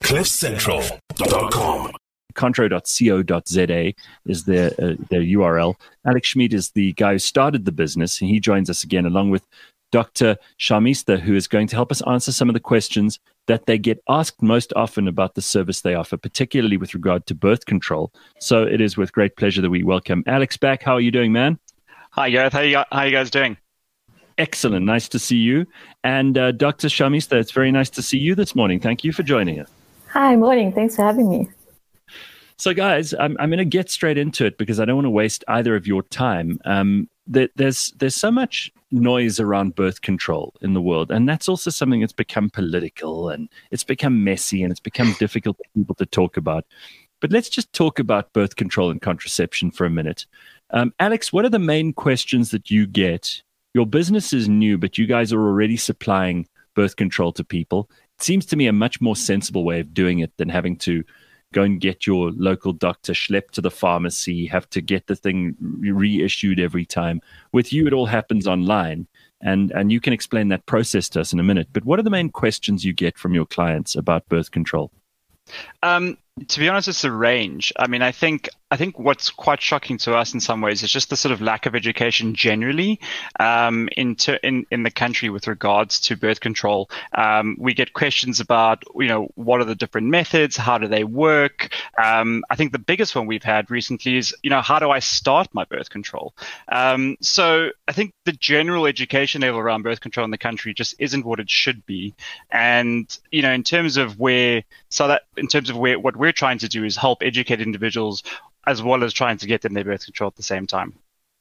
CliffCentral.com. Contro.co.za is their URL. Alex Schmid is the guy who started the business, and he joins us again along with Dr. Sharmistha, who is going to help us answer some of the questions that they get asked most often about the service they offer, particularly with regard to birth control. So it is with great pleasure that we welcome Alex back. How are you doing, man? Hi, Gareth. How you guys doing? Excellent. Nice to see you. And Dr. Sharmistha, it's very nice to see you this morning. Thank you for joining us. Hi, morning. Thanks for having me. So, guys, I'm going to get straight into it because I don't want to waste either of your time. There's so much noise around birth control in the world, and that's also something that's become political, and it's become messy, and it's become difficult for people to talk about. But let's just talk about birth control and contraception for a minute. Alex, what are the main questions that you get? Your business is new, but you guys are already supplying birth control to people. It seems to me a much more sensible way of doing it than having to go and get your local doctor, schlep to the pharmacy, have to get the thing reissued every time. With you, it all happens online, and you can explain that process to us in a minute. But what are the main questions you get from your clients about birth control? To be honest, it's a range. I mean, I think what's quite shocking to us in some ways is just the sort of lack of education generally in the country with regards to birth control. We get questions about, what are the different methods? How do they work? I think the biggest one we've had recently is, how do I start my birth control? So I think the general education level around birth control in the country just isn't what it should be. And, in terms of what we're trying to do is help educate individuals as well as trying to get them their birth control at the same time.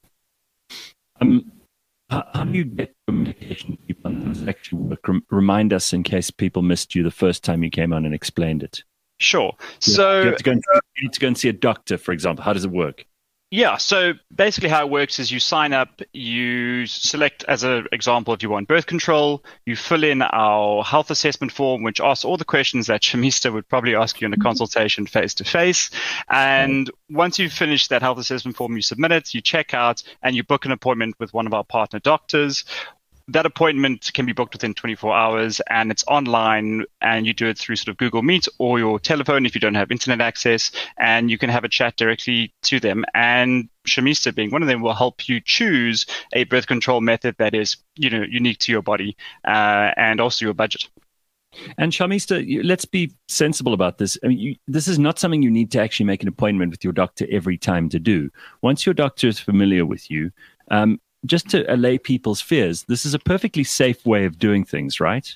How do you get your medication? How does it actually work? Remind us in case people missed you the first time you came on and explained it. Sure. So you need to go and see a doctor, for example. How does it work? Yeah, so basically how it works is you sign up, you select as an example if you want birth control, you fill in our health assessment form, which asks all the questions that Sharmistha would probably ask you in a consultation face-to-face. And once you've finished that health assessment form, you submit it, you check out, and you book an appointment with one of our partner doctors. That appointment can be booked within 24 hours, and it's online, and you do it through sort of Google Meet or your telephone if you don't have internet access, and you can have a chat directly to them. And Sharmistha, being one of them, will help you choose a birth control method that is, unique to your body and also your budget. And Sharmistha, let's be sensible about this. I mean, this is not something you need to actually make an appointment with your doctor every time to do. Once your doctor is familiar with you, just to allay people's fears, this is a perfectly safe way of doing things, right?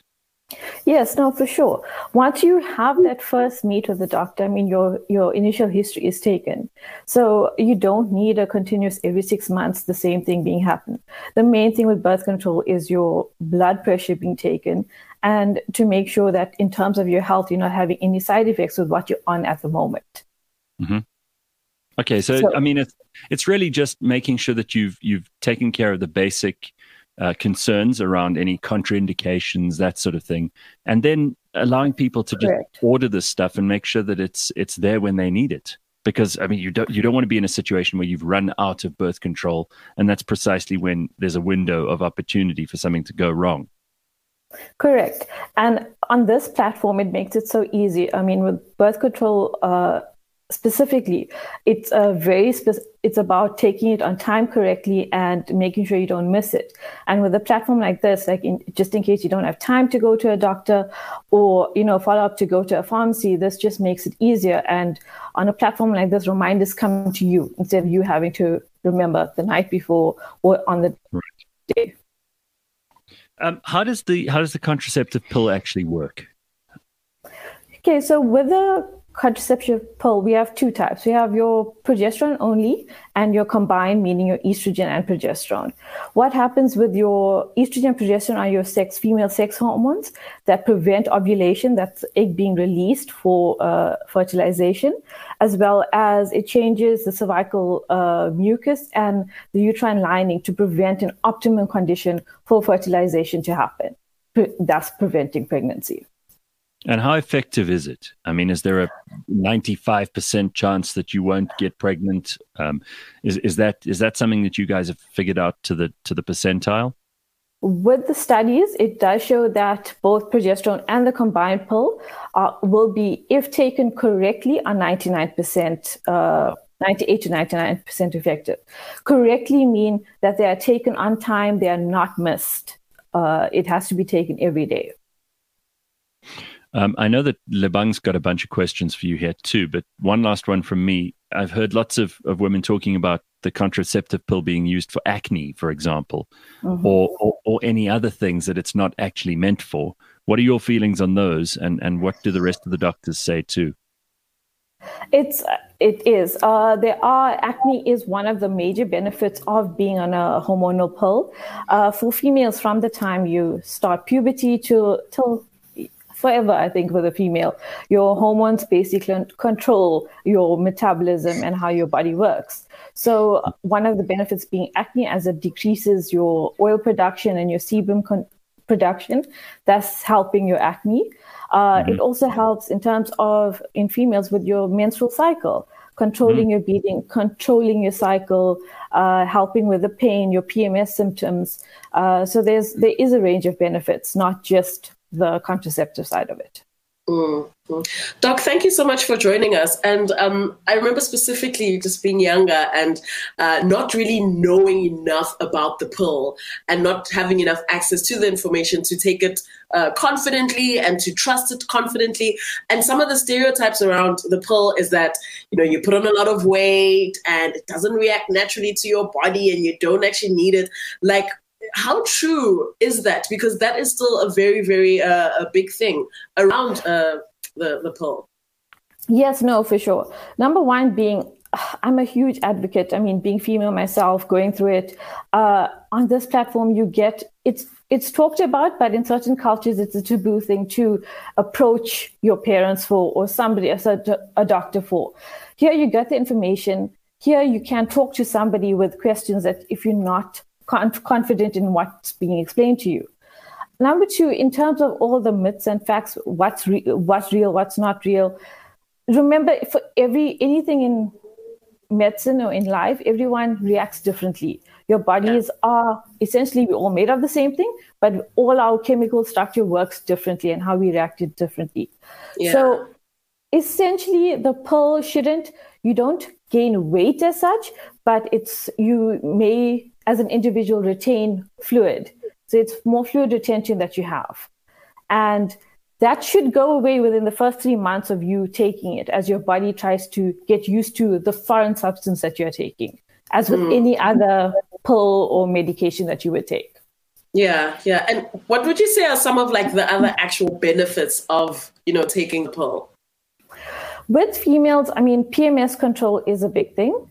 Yes, no, for sure. Once you have that first meet with the doctor, I mean, your initial history is taken. So you don't need a continuous every 6 months, the same thing being happen. The main thing with birth control is your blood pressure being taken, and to make sure that in terms of your health, you're not having any side effects with what you're on at the moment. Mm-hmm. Okay, so I mean, it's really just making sure that you've taken care of the basic concerns around any contraindications, that sort of thing, and then allowing people to just order this stuff and make sure that it's there when they need it. Because I mean, you don't want to be in a situation where you've run out of birth control, and that's precisely when there's a window of opportunity for something to go wrong. Correct. And on this platform, it makes it so easy. I mean, with birth control specifically, it's it's about taking it on time correctly and making sure you don't miss it. And with a platform like this, just in case you don't have time to go to a doctor or follow up to go to a pharmacy, this just makes it easier. And on a platform like this, reminders come to you instead of you having to remember the night before or on the day. How does the contraceptive pill actually work? Okay, so with the contraceptive pill, we have two types. We have your progesterone only and your combined, meaning your estrogen and progesterone. What happens with your estrogen and progesterone are your female sex hormones that prevent ovulation, that's egg being released for fertilization, as well as it changes the cervical mucus and the uterine lining to prevent an optimum condition for fertilization to happen, thus preventing pregnancy. And how effective is it? I mean, is there a 95% chance that you won't get pregnant? Is that something that you guys have figured out to the percentile? With the studies, it does show that both progesterone and the combined pill will be, if taken correctly, are 99%, 98 to 99% effective. Correctly mean that they are taken on time, they are not missed. It has to be taken every day. I know that Lebang's got a bunch of questions for you here too, but one last one from me. I've heard lots of women talking about the contraceptive pill being used for acne, for example, or any other things that it's not actually meant for. What are your feelings on those, and what do the rest of the doctors say too? It is. Acne is one of the major benefits of being on a hormonal pill. For females, from the time you start puberty till forever, I think, with a female, your hormones basically control your metabolism and how your body works. So one of the benefits being acne, as it decreases your oil production and your sebum production, thus helping your acne. It also helps in terms of, in females, with your menstrual cycle, controlling your bleeding, controlling your cycle, helping with the pain, your PMS symptoms. So there is a range of benefits, not just the contraceptive side of it. Doc, thank you so much for joining us. And I remember specifically just being younger and not really knowing enough about the pill and not having enough access to the information to take it confidently and to trust it confidently. And some of the stereotypes around the pill is that, you put on a lot of weight and it doesn't react naturally to your body and you don't actually need it. Like, how true is that? Because that is still a very, very a big thing around the pill. Yes, no, for sure. Number one being, I'm a huge advocate. I mean, being female myself, going through it, on this platform, it's talked about, but in certain cultures, it's a taboo thing to approach your parents for, or somebody, a doctor for. Here you get the information. Here you can talk to somebody with questions that if you're not confident in what's being explained to you. Number two, in terms of all the myths and facts, what's real, what's not real. Remember, for anything in medicine or in life, everyone reacts differently. Your bodies are essentially, we're all made of the same thing, but all our chemical structure works differently and how we reacted differently. Yeah. So essentially, the pill you don't gain weight as such, but you may, as an individual, retain fluid. So it's more fluid retention that you have. And that should go away within the first 3 months of you taking it, as your body tries to get used to the foreign substance that you're taking, as with any other pill or medication that you would take. Yeah. And what would you say are some of the other actual benefits of, taking the pill? With females, I mean, PMS control is a big thing.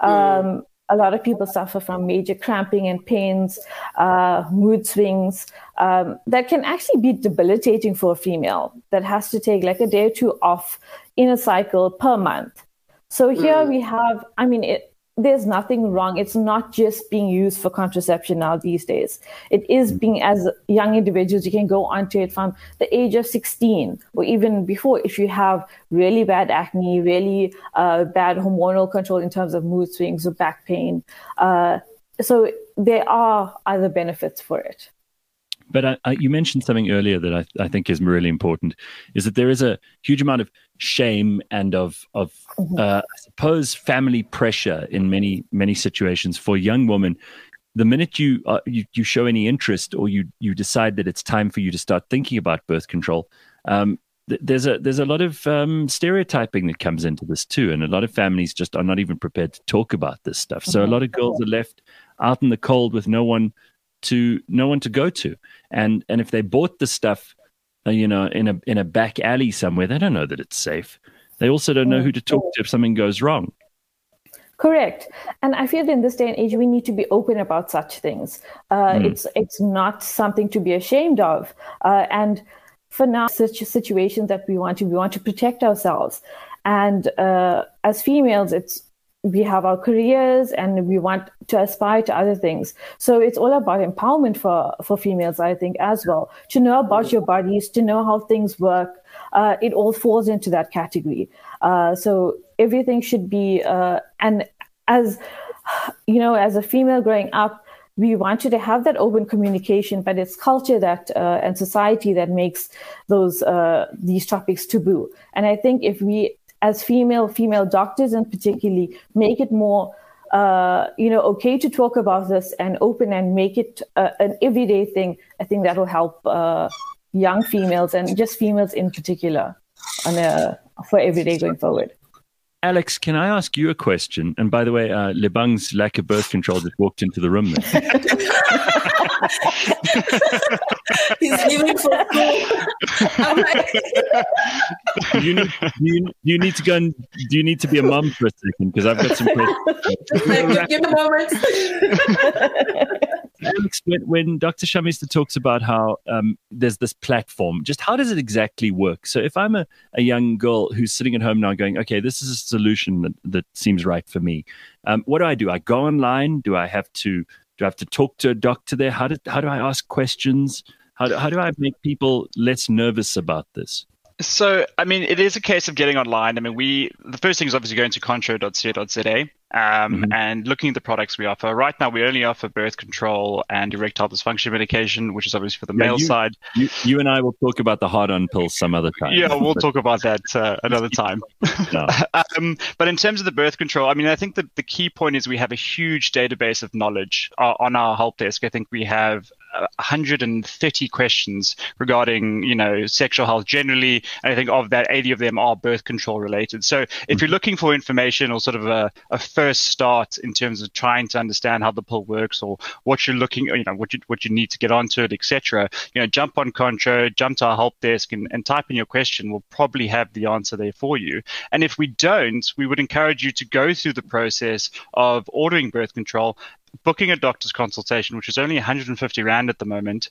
A lot of people suffer from major cramping and pains, mood swings, that can actually be debilitating for a female that has to take a day or two off in a cycle per month. So here we have, there's nothing wrong. It's not just being used for contraception now these days. It is being, as young individuals, you can go onto it from the age of 16 or even before if you have really bad acne, really bad hormonal control in terms of mood swings or back pain. So there are other benefits for it. But you mentioned something earlier that I think is really important, is that there is a huge amount of shame and of I suppose, family pressure in many situations for young women. The minute you show any interest or you decide that it's time for you to start thinking about birth control, there's a lot of stereotyping that comes into this too, and a lot of families just are not even prepared to talk about this stuff. So a lot of girls are left out in the cold with no one to go to, and if they bought the stuff in a back alley somewhere, they don't know that it's safe. They also don't know who to talk to if something goes wrong. Correct. And I feel that in this day and age, we need to be open about such things. It's not something to be ashamed of. And for now, such situations that we want to protect ourselves. And as females, we have our careers and we want to aspire to other things. So it's all about empowerment for females, I think, as well. To know about your bodies, to know how things work. It all falls into that category. So everything should be, and as a female growing up, we want you to have that open communication, but it's culture that and society that makes these topics taboo. And I think if we, as female doctors and particularly, make it more okay to talk about this and open and make it an everyday thing, I think that will help young females and just females in particular for everyday going forward. Alex, can I ask you a question? And by the way, Lebang's lack of birth control just walked into the room there. He's leaving for school. I'm like, you need to go and do you need to be a mum for a second? Because I've got some questions. Give a moment. Alex, when Dr. Shamistha talks about how there's this platform, just how does it exactly work? So if I'm a young girl who's sitting at home now going, okay, this is a solution that seems right for me. What do? I go online? Do I have to talk to a doctor there? How do I ask questions? How do I make people less nervous about this? So, I mean, it is a case of getting online. I mean, the first thing is obviously going to contro.co.za and looking at the products we offer. Right now, we only offer birth control and erectile dysfunction medication, which is obviously for the male side. You and I will talk about the hard-on pill some other time. Yeah, we'll talk about that another time. No. But in terms of the birth control, I mean, I think the key point is we have a huge database of knowledge on our help desk. I think we have 130 questions regarding, sexual health generally. And I think of that, 80 of them are birth control related. So if you're looking for information or sort of a first start in terms of trying to understand how the pill works or what you're looking, what you need to get onto it, etc., jump on Contro, jump to our help desk and type in your question. We'll probably have the answer there for you. And if we don't, we would encourage you to go through the process of ordering birth control, booking a doctor's consultation, which is only 150 Rand at the moment.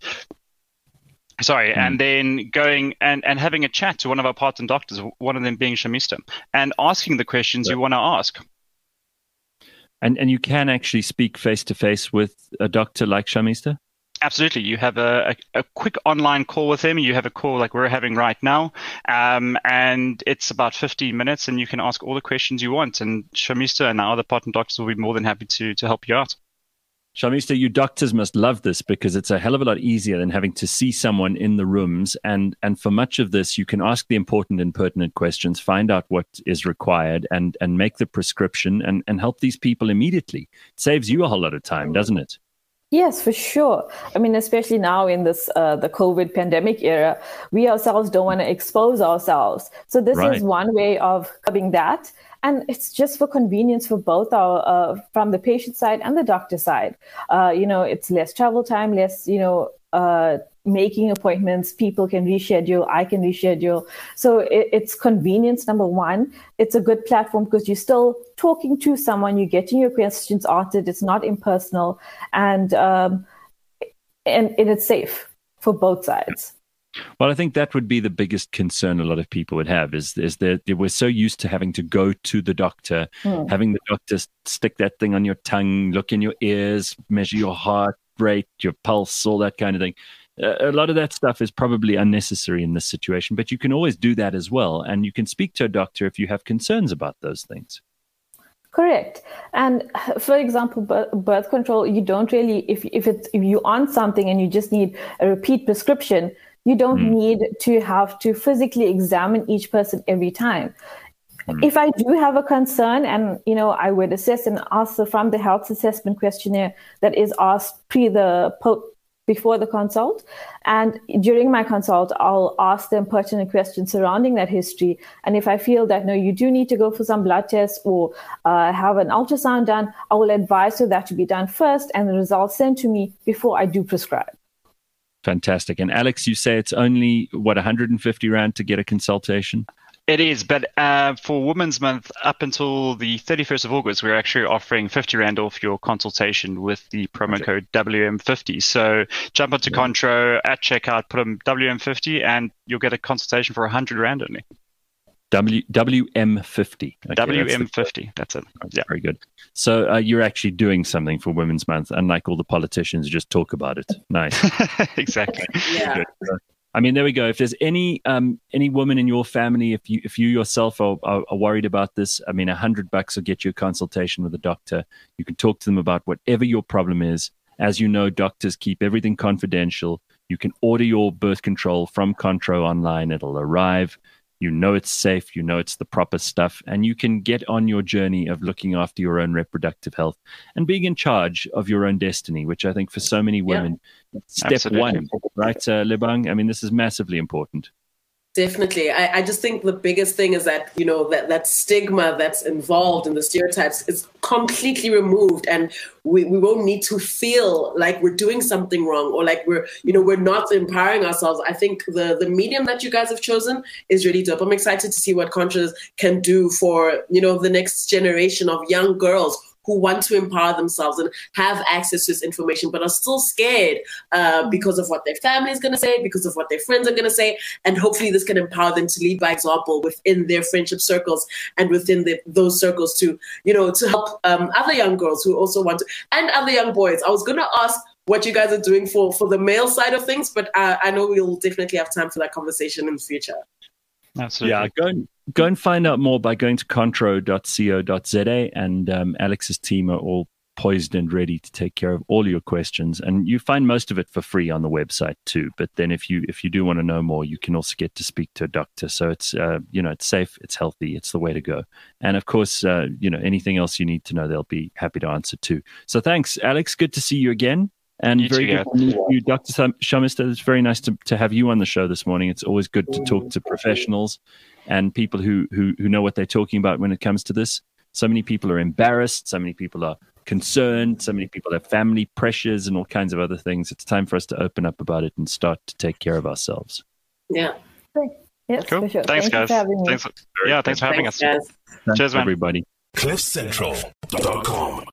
And then going and having a chat to one of our partner doctors, one of them being Shamistha, and asking the questions you want to ask. And you can actually speak face-to-face with a doctor like Shamistha? Absolutely. You have a quick online call with him. You have a call like we're having right now, and it's about 15 minutes, and you can ask all the questions you want. And Shamistha and our other partner doctors will be more than happy to help you out. Shamistha, you doctors must love this because it's a hell of a lot easier than having to see someone in the rooms. And for much of this, you can ask the important and pertinent questions, find out what is required, and make the prescription and help these people immediately. It saves you a whole lot of time, doesn't it? Yes, for sure. I mean, especially now in this the COVID pandemic era, we ourselves don't want to expose ourselves. So this is one way of curbing that. And it's just for convenience for both from the patient side and the doctor side. It's less travel time, less, making appointments. People can reschedule. I can reschedule. So it's convenience, number one. It's a good platform because you're still talking to someone. You're getting your questions answered. It's not impersonal. And it's safe for both sides. Well, I think that would be the biggest concern a lot of people would have is that we're so used to having to go to the doctor, having the doctor stick that thing on your tongue, look in your ears, measure your heart rate, your pulse, all that kind of thing. A lot of that stuff is probably unnecessary in this situation, but you can always do that as well. And you can speak to a doctor if you have concerns about those things. Correct. And for example, birth control, you don't really, if you're on something and you just need a repeat prescription, you don't need to have to physically examine each person every time. If I do have a concern and, I would assess and answer from the health assessment questionnaire that is asked before the consult. And during my consult, I'll ask them pertinent questions surrounding that history. And if I feel that, no, you do need to go for some blood tests or have an ultrasound done, I will advise for that to be done first and the results sent to me before I do prescribe. Fantastic. And Alex, you say it's only, 150 Rand to get a consultation? It is, but for Women's Month, up until the 31st of August, we're actually offering 50 Rand off your consultation with the promo code WM50. So jump onto Contro at checkout, put in WM50, and you'll get a consultation for 100 Rand only. WM50. Okay, WM50. That's it. Yeah. Very good. So you're actually doing something for Women's Month, unlike all the politicians who just talk about it. Nice. Exactly. Yeah. I mean, there we go. If there's any woman in your family, if you yourself are worried about this, I mean, $100 will get you a consultation with a doctor. You can talk to them about whatever your problem is, As you know, doctors keep everything confidential. You can order your birth control from Contro online. It'll arrive. You know it's safe. You know it's the proper stuff. And you can get on your journey of looking after your own reproductive health and being in charge of your own destiny, which I think for so many women, step Absolutely. one, right, Lebang? I mean, this is massively important. Definitely. I just think the biggest thing is that, that stigma that's involved in the stereotypes is completely removed, and we won't need to feel like we're doing something wrong or like we're not empowering ourselves. I think the medium that you guys have chosen is really dope. I'm excited to see what Contro can do for, the next generation of young girls who want to empower themselves and have access to this information, but are still scared because of what their family is going to say, because of what their friends are going to say. And hopefully this can empower them to lead by example within their friendship circles and within those circles to help other young girls who also want to, and other young boys. I was going to ask what you guys are doing for the male side of things, but I know we'll definitely have time for that conversation in the future. Absolutely. Yeah, go and find out more by going to contro.co.za, and Alex's team are all poised and ready to take care of all your questions. And you find most of it for free on the website too. But then if you do want to know more, you can also get to speak to a doctor. So it's it's safe, it's healthy, it's the way to go. And of course, anything else you need to know, they'll be happy to answer too. So thanks, Alex. Good to see you again. And You very too, good to meet you, Dr. Shamistha. It's very nice to have you on the show this morning. It's always good to talk to professionals and people who know what they're talking about when it comes to this. So many people are embarrassed. So many people are concerned. So many people have family pressures and all kinds of other things. It's time for us to open up about it and start to take care of ourselves. Yeah. Yes, Cool. for sure. Thanks, Thank you guys. for having me. Thanks for having us. Guys. Thanks, Cheers, man. everybody. CliffCentral.com